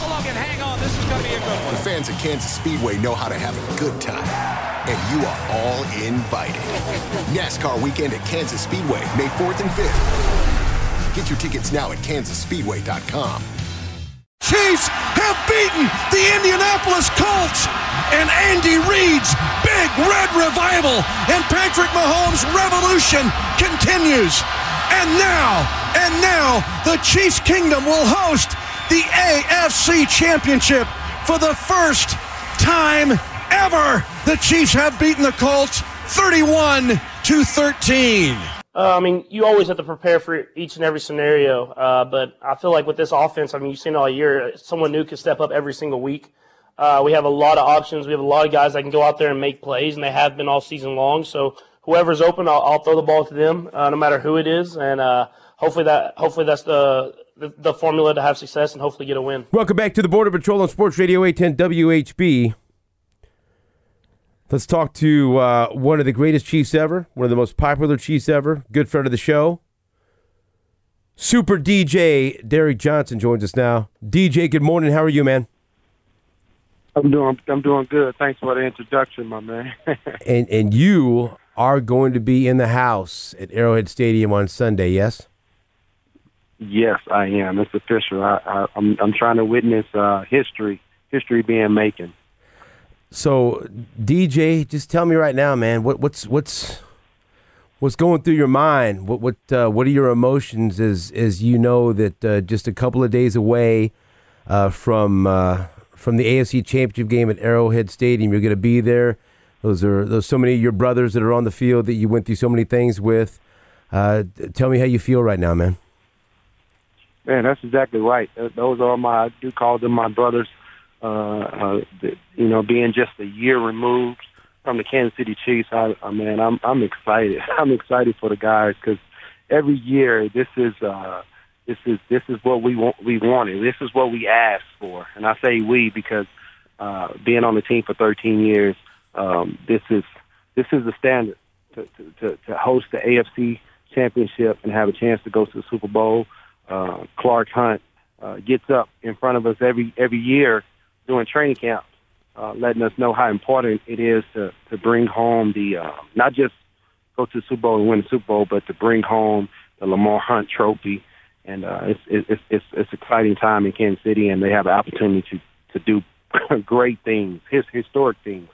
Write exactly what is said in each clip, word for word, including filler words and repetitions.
along and hang on. This is going to be a good one. The fans at Kansas Speedway know how to have a good time. And you are all invited. NASCAR weekend at Kansas Speedway, May fourth and fifth. Get your tickets now at kansas speedway dot com. Chiefs have beaten the Indianapolis Colts, and Andy Reid's big red revival and Patrick Mahomes' revolution continues. And now, and now, the Chiefs Kingdom will host the A F C Championship for the first time ever. The Chiefs have beaten the Colts thirty-one to thirteen. Uh, I mean, you always have to prepare for each and every scenario, uh, but I feel like with this offense, I mean, you've seen it all year, someone new can step up every single week. Uh, we have a lot of options. We have a lot of guys that can go out there and make plays, and they have been all season long. So whoever's open, I'll, I'll throw the ball to them, uh, no matter who it is, and uh, hopefully that hopefully that's the, the the formula to have success and hopefully get a win. Welcome back to the Border Patrol on Sports Radio eight ten W H B. Let's talk to uh, one of the greatest Chiefs ever, one of the most popular Chiefs ever, good friend of the show. Super D J Derek Johnson joins us now. D J, good morning. How are you, man? I'm doing I'm doing good. Thanks for the introduction, my man. and and you are going to be in the house at Arrowhead Stadium on Sunday, yes? Yes, I am. It's official. I, I, I'm I'm trying to witness uh, history, history being making. So, D J, just tell me right now, man, what, what's what's what's going through your mind? What what uh, what are your emotions as as you know that uh, just a couple of days away uh, from uh, from the A F C Championship game at Arrowhead Stadium, you're going to be there. Those are those so many of your brothers that are on the field that you went through so many things with. Uh, tell me how you feel right now, man. Man, that's exactly right. Those are my I do call them my brothers. Uh, uh, you know, being just a year removed from the Kansas City Chiefs, I, I man, I'm I'm excited. I'm excited for the guys because every year this is uh, this is this is what we want. We wanted. This is what we asked for, and I say we because uh, being on the team for thirteen years, um, this is this is the standard to, to to host the A F C Championship and have a chance to go to the Super Bowl. Uh, Clark Hunt uh, gets up in front of us every every year during training camp, uh, letting us know how important it is to, to bring home the, uh, not just go to the Super Bowl and win the Super Bowl, but to bring home the Lamar Hunt Trophy. And uh, it's, it's it's it's exciting time in Kansas City, and they have an opportunity to, to do great things, his historic things.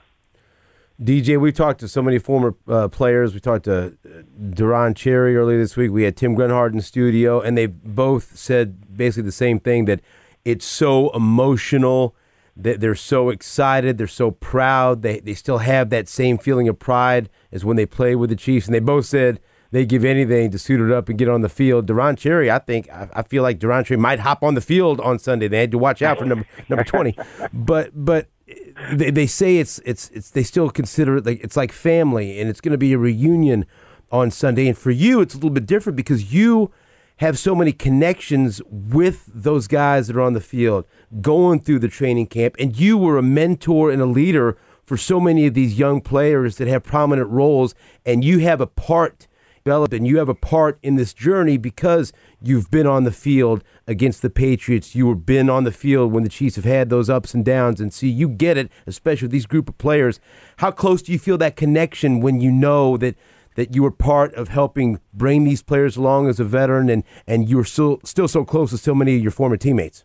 D J, we've talked to so many former uh, players. We talked to Duron Cherry earlier this week. We had Tim Grunhard in the studio, and they both said basically the same thing, that it's so emotional. They're so excited. They're so proud. They they still have that same feeling of pride as when they play with the Chiefs. And they both said they'd give anything to suit it up and get on the field. Duron Cherry, I think, I, I feel like Duron Cherry might hop on the field on Sunday. They had to watch out for number number twenty. But but they, they say it's it's it's they still consider it like it's like family, and it's going to be a reunion on Sunday. And for you, it's a little bit different because you have so many connections with those guys that are on the field, going through the training camp, and you were a mentor and a leader for so many of these young players that have prominent roles, and you have a part developed, and you have a part in this journey because you've been on the field against the Patriots. You have been on the field when the Chiefs have had those ups and downs, and see, you get it, especially with these group of players. How close do you feel that connection when you know that that you were part of helping bring these players along as a veteran, and, and you're still still so close to so many of your former teammates?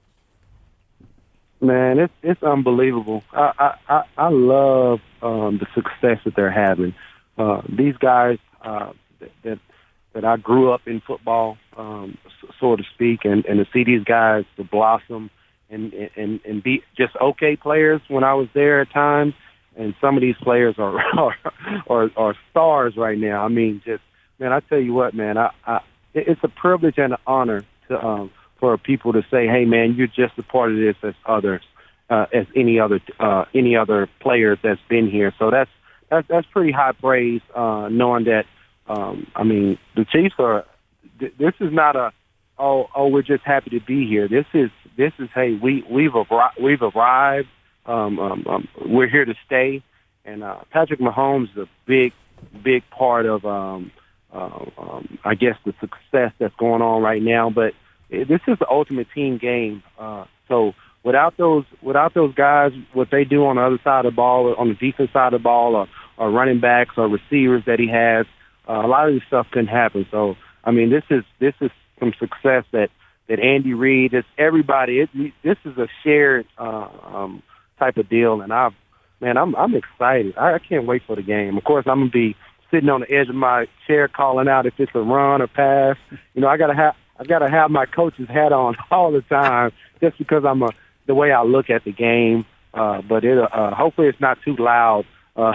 Man, it's it's unbelievable. I I, I, I love um, the success that they're having. Uh, these guys uh, that, that that I grew up in football, um, so to speak, and, and to see these guys to blossom and, and, and be just okay players when I was there at times. And some of these players are are, are are stars right now. I mean, just man, I tell you what, man, I, I it's a privilege and an honor to um, for people to say, "Hey, man, you're just a part of this as others, uh, as any other uh, any other players that's been here." So that's that's that's pretty high praise, uh, knowing that. Um, I mean, the Chiefs are. Th- this is not a oh oh we're just happy to be here. This is this is hey we we've arri- we've arrived. Um, um, um, we're here to stay, and uh, Patrick Mahomes is a big, big part of, um, uh, um, I guess, the success that's going on right now. But this is the ultimate team game. Uh, so what without those without those guys, what they do on the other side of the ball, on the defense side of the ball, or, or running backs or receivers that he has, uh, a lot of this stuff couldn't happen. So, I mean, this is this is some success that, that Andy Reid, it's everybody. It, this is a shared uh, um, type of deal, and I, man, I'm I'm excited. I, I can't wait for the game. Of course, I'm gonna be sitting on the edge of my chair calling out if it's a run or pass. You know, I gotta have I gotta have my coach's hat on all the time, just because I'm a the way I look at the game. Uh, but it uh, hopefully it's not too loud uh,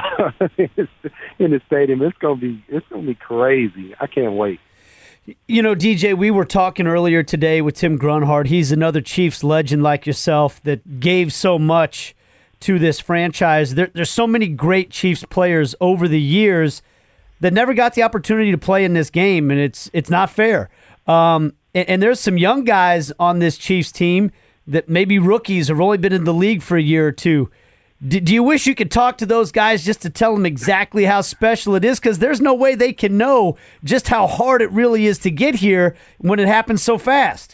in the stadium. It's gonna be it's gonna be crazy. I can't wait. You know, D J, we were talking earlier today with Tim Grunhard. He's another Chiefs legend like yourself that gave so much to this franchise. There, there's so many great Chiefs players over the years that never got the opportunity to play in this game, and it's it's not fair. Um, and, and there's some young guys on this Chiefs team that maybe rookies have only been in the league for a year or two. Do, do you wish you could talk to those guys just to tell them exactly how special it is? Because there's no way they can know just how hard it really is to get here when it happens so fast.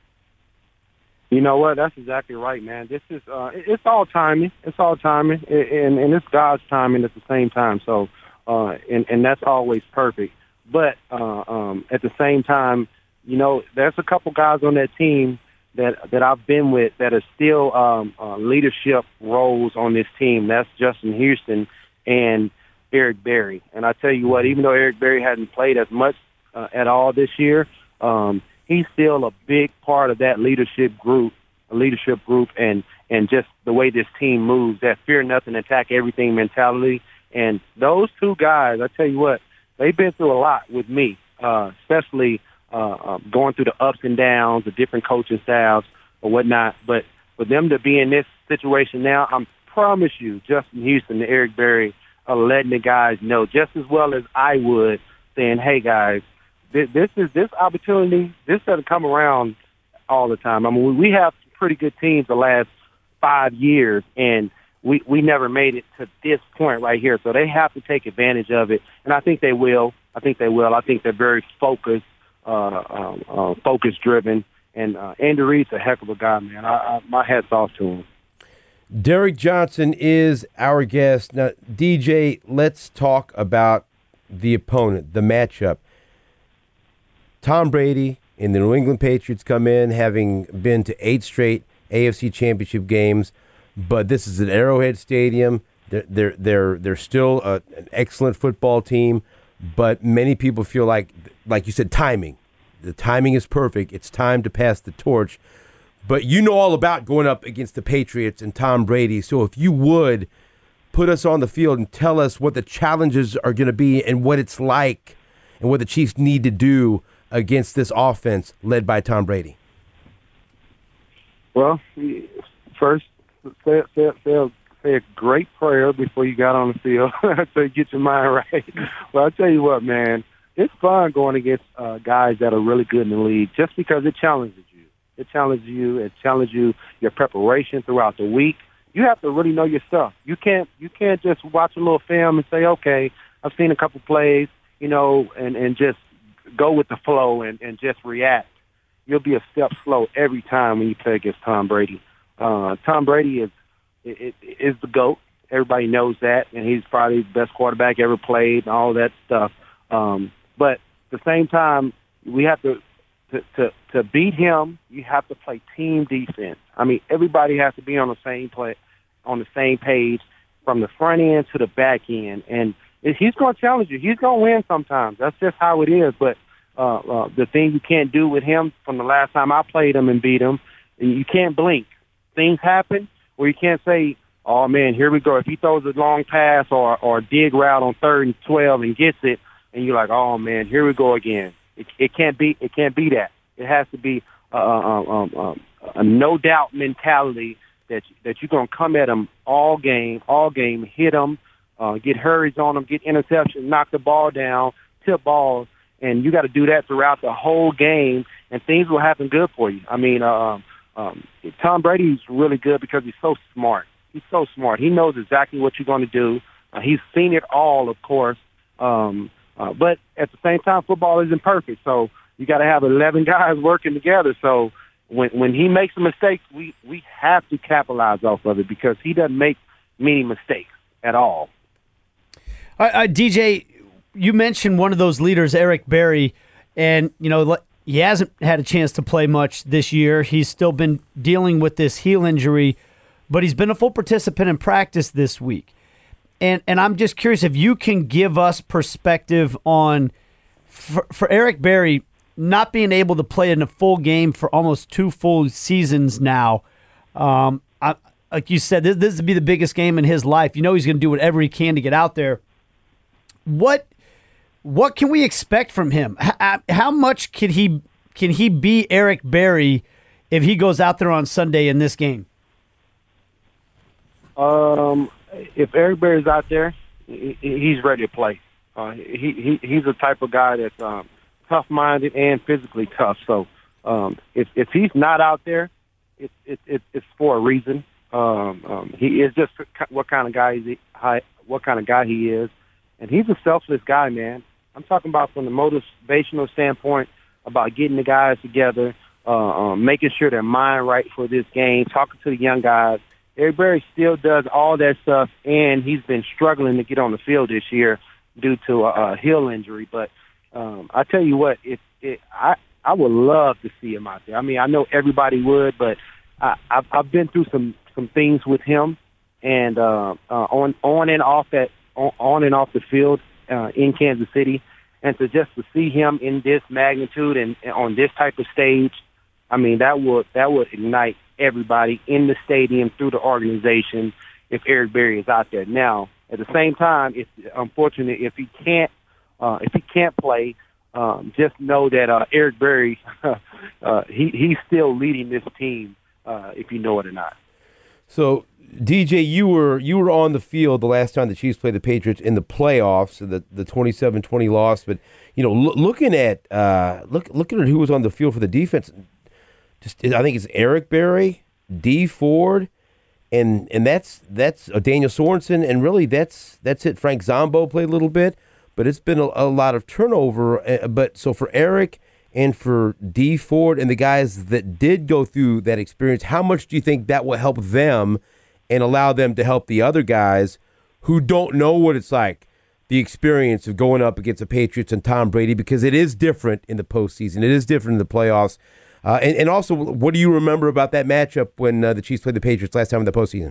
You know what? That's exactly right, man. This is uh, it's all timing. It's all timing, and and it's God's timing at the same time. So, uh, and and that's always perfect. But uh, um, at the same time, you know, there's a couple guys on that team that that I've been with that are still um, uh, leadership roles on this team. That's Justin Houston and Eric Berry. And I tell you what, even though Eric Berry hasn't played as much uh, at all this year, um, he's still a big part of that leadership group, a leadership group, and and just the way this team moves, that fear nothing, attack everything mentality. And those two guys, I tell you what, they've been through a lot with me, uh, especially. Uh, um, going through the ups and downs, the different coaching styles or whatnot. But for them to be in this situation now, I promise you, Justin Houston and Eric Berry are letting the guys know just as well as I would, saying, hey, guys, this, this is this opportunity, this doesn't come around all the time. I mean, we have pretty good teams the last five years, and we, we never made it to this point right here. So they have to take advantage of it, and I think they will. I think they will. I think they're very focused. Uh, um, uh, focus driven, and uh, Andy Reid's a heck of a guy, man. I, I, my hat's off to him. Derek Johnson is our guest. Now, D J, let's talk about the opponent, the matchup. Tom Brady and the New England Patriots come in having been to eight straight A F C Championship games, but this is at Arrowhead Stadium. They're they're they're, they're still a, an excellent football team, but many people feel like, like you said, timing. The timing is perfect. It's time to pass the torch. But you know all about going up against the Patriots and Tom Brady. So if you would, put us on the field and tell us what the challenges are going to be and what it's like and what the Chiefs need to do against this offense led by Tom Brady. Well, first, say, say, say, say a great prayer before you got on the field so you get your mind right. Well, I'll tell you what, man. It's fun going against uh, guys that are really good in the league just because it challenges you. It challenges you. It challenges you, your preparation throughout the week. You have to really know your stuff. You can't you can't just watch a little film and say, okay, I've seen a couple plays, you know, and, and just go with the flow and, and just react. You'll be a step slow every time when you play against Tom Brady. Uh, Tom Brady is, is, is the GOAT. Everybody knows that, and he's probably the best quarterback ever played and all that stuff. Um, But at the same time, we have to, to to to beat him. You have to play team defense. I mean, everybody has to be on the same play, on the same page, from the front end to the back end. And he's going to challenge you. He's going to win sometimes. That's just how it is. But uh, uh, the thing you can't do with him from the last time I played him and beat him, you can't blink. Things happen where you can't say, "Oh man, here we go." If he throws a long pass or or a dig route on third and twelve and gets it. And you're like, oh man, here we go again. It, it can't be. It can't be that. It has to be uh, um, um, um, a no doubt mentality that that you're gonna come at them all game, all game, hit them, uh, get hurries on them, get interception, knock the ball down, tip balls, and you got to do that throughout the whole game, and things will happen good for you. I mean, uh, um, Tom Brady's really good because he's so smart. He's so smart. He knows exactly what you're going to do. Uh, he's seen it all, of course. Um, Uh, but at the same time, football isn't perfect, so you got to have eleven guys working together. So when when he makes a mistake, we, we have to capitalize off of it because he doesn't make many mistakes at all. Uh, uh, D J, you mentioned one of those leaders, Eric Berry, and you know he hasn't had a chance to play much this year. He's still been dealing with this heel injury, but he's been a full participant in practice this week. And and I'm just curious if you can give us perspective on, for, for Eric Berry, not being able to play in a full game for almost two full seasons now. Um, I, like you said, this, this would be the biggest game in his life. You know he's going to do whatever he can to get out there. What what can we expect from him? How, how much can he can he be Eric Berry if he goes out there on Sunday in this game? Um, if Eric Berry's out there, he, he's ready to play. Uh, he, he he's the type of guy that's um, tough-minded and physically tough. So um, if if he's not out there, it, it, it, it's for a reason. Um, um, he is just what kind of guy is he, what kind of guy he is, and he's a selfless guy, man. I'm talking about from the motivational standpoint about getting the guys together, uh, um, making sure their mind right for this game, talking to the young guys. Eric Berry still does all that stuff, and he's been struggling to get on the field this year due to a, a heel injury. But um, I tell you what, it, it, I I would love to see him out there. I mean, I know everybody would, but I, I've, I've been through some, some things with him, and uh, uh, on on and off that on, on and off the field uh, in Kansas City, and to just to see him in this magnitude and, and on this type of stage, I mean, that would that would ignite everybody in the stadium through the organization if Eric Berry is out there. Now, at the same time, it's unfortunate if he can't uh, if he can't play. Um, just know that uh, Eric Berry, uh, he he's still leading this team, uh, if you know it or not. So, D J, you were you were on the field the last time the Chiefs played the Patriots in the playoffs, the the twenty-seven twenty loss. But you know, lo- looking at uh, look looking at who was on the field for the defense. Just, I think it's Eric Berry, Dee Ford, and and that's that's uh, Daniel Sorensen, and really that's that's it. Frank Zombo played a little bit, but it's been a, a lot of turnover. Uh, but so for Eric and for Dee Ford and the guys that did go through that experience, how much do you think that will help them and allow them to help the other guys who don't know what it's like, the experience of going up against the Patriots and Tom Brady, because it is different in the postseason, it is different in the playoffs. Uh, and, and also, what do you remember about that matchup when uh, the Chiefs played the Patriots last time in the postseason?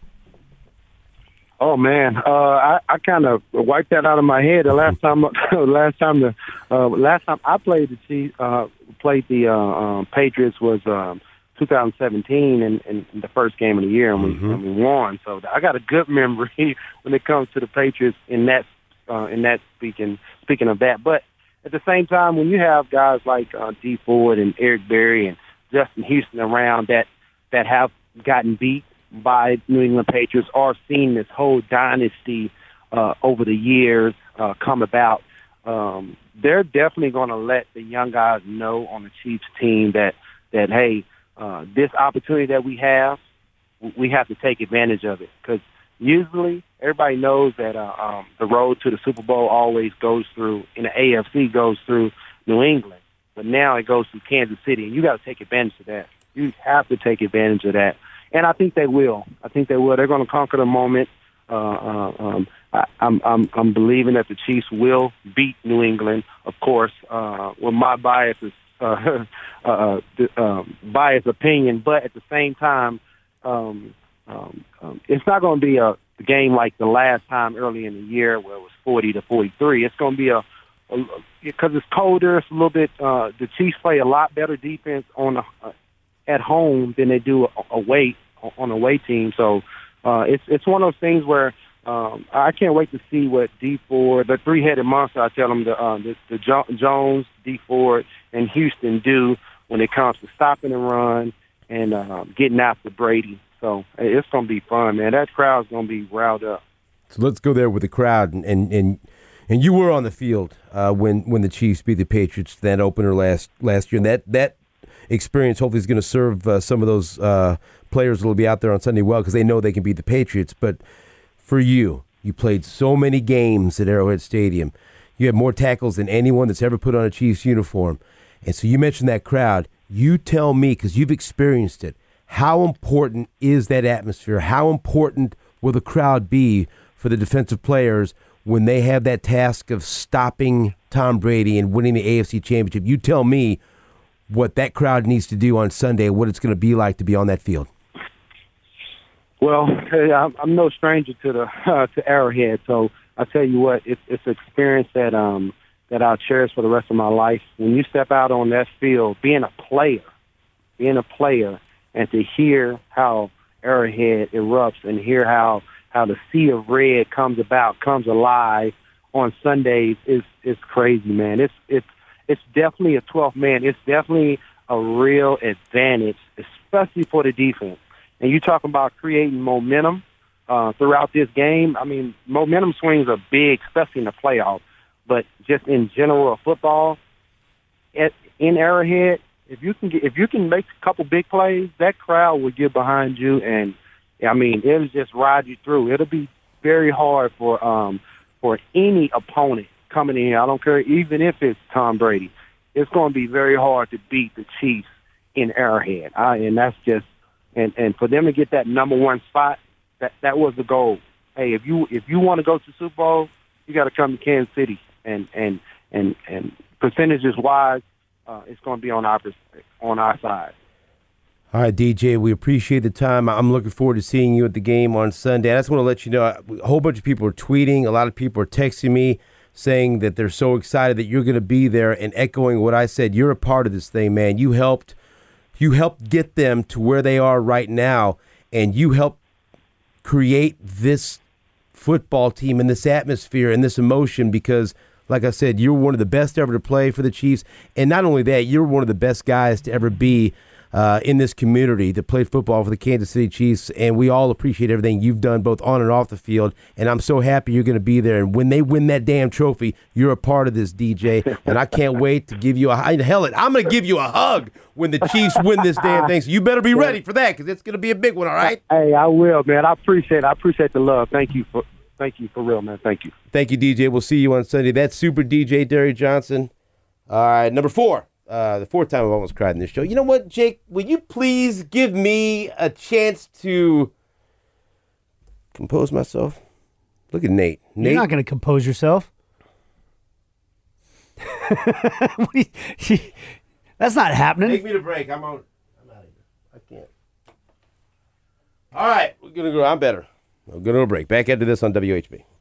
Oh man, uh, I, I kind of wiped that out of my head. The last time, last time the uh, last time I played the Chiefs, uh, played the uh, um, Patriots was um, two thousand seventeen, in, in, in the first game of the year, and we, mm-hmm. and we won. So I got a good memory when it comes to the Patriots in that uh, in that speaking speaking of that, but. At the same time, when you have guys like uh, Dee Ford and Eric Berry and Justin Houston around that that have gotten beat by New England Patriots or seen this whole dynasty uh, over the years uh, come about, um, they're definitely going to let the young guys know on the Chiefs team that, that hey, uh, this opportunity that we have, we have to take advantage of it. Because usually everybody knows that uh, um, the road to the Super Bowl always goes through, in the A F C, goes through New England. But now it goes through Kansas City, and you got to take advantage of that. You have to take advantage of that. And I think they will. I think they will. They're going to conquer the moment. Uh, uh, um, I, I'm, I'm, I'm believing that the Chiefs will beat New England, of course, uh, with my bias is, uh, uh, uh, biased opinion. But at the same time, um, um, um, it's not going to be a game like the last time early in the year where it was forty to forty-three. It's going to be a, a because it's colder. It's a little bit. Uh, the Chiefs play a lot better defense on a, uh, at home than they do away on a away team. So uh, it's it's one of those things where um, I can't wait to see what Dee Ford, the three-headed monster, I tell them the uh, the, the jo- Jones, Dee Ford, and Houston do when it comes to stopping the run and uh, getting after Brady. So it's going to be fun, man. That crowd's going to be riled up. So let's go there with the crowd. And and, and, and you were on the field uh, when, when the Chiefs beat the Patriots, that opener last last year. And that, that experience hopefully is going to serve uh, some of those uh, players that will be out there on Sunday well because they know they can beat the Patriots. But for you, you played so many games at Arrowhead Stadium. You have more tackles than anyone that's ever put on a Chiefs uniform. And so you mentioned that crowd. You tell me, because you've experienced it, how important is that atmosphere? How important will the crowd be for the defensive players when they have that task of stopping Tom Brady and winning the A F C Championship? You tell me what that crowd needs to do on Sunday, what it's going to be like to be on that field. Well, hey, I'm, I'm no stranger to the uh, to Arrowhead, so I tell you what, it's it's an experience that um that I'll cherish for the rest of my life. When you step out on that field, being a player, being a player, and to hear how Arrowhead erupts and hear how how the sea of red comes about, comes alive on Sundays is is crazy, man. It's it's it's definitely a twelfth man. It's definitely a real advantage, especially for the defense. And you talking about creating momentum uh, throughout this game. I mean, momentum swings are big, especially in the playoffs. But just in general football, at, in Arrowhead, if you can get, if you can make a couple big plays, that crowd will get behind you, and I mean, it'll just ride you through. It'll be very hard for um for any opponent coming in. I don't care, even if it's Tom Brady. It's going to be very hard to beat the Chiefs in Arrowhead, I, and that's just and and for them to get that number one spot, that that was the goal. Hey, if you if you want to go to the Super Bowl, you got to come to Kansas City, and and and and percentages wise, uh, it's going to be on our on our side. All right, D J, we appreciate the time. I'm looking forward to seeing you at the game on Sunday. I just want to let you know, a whole bunch of people are tweeting. A lot of people are texting me saying that they're so excited that you're going to be there, and echoing what I said. You're a part of this thing, man. You helped, you helped get them to where they are right now, and you helped create this football team and this atmosphere and this emotion because, like I said, you're one of the best ever to play for the Chiefs. And not only that, you're one of the best guys to ever be uh, in this community that played football for the Kansas City Chiefs. And we all appreciate everything you've done both on and off the field. And I'm so happy you're going to be there. And when they win that damn trophy, you're a part of this, D J. And I can't wait to give you a hell. I'm going to give you a hug when the Chiefs win this damn thing. So you better be ready for that because it's going to be a big one, all right? Hey, I will, man. I appreciate it. I appreciate the love. Thank you for Thank you for real, man. Thank you. Thank you, D J. We'll see you on Sunday. That's Super D J Derry Johnson. All right, number four. Uh, the fourth time I've almost cried in this show. You know what, Jake? Will you please give me a chance to compose myself? Look at Nate. Nate, You're not going to compose yourself. That's not happening. Take me to break. I'm on. I'm out of here. I can't. All right, we're gonna go. I'm better. I'm gonna go to a break. Back into this on W H B.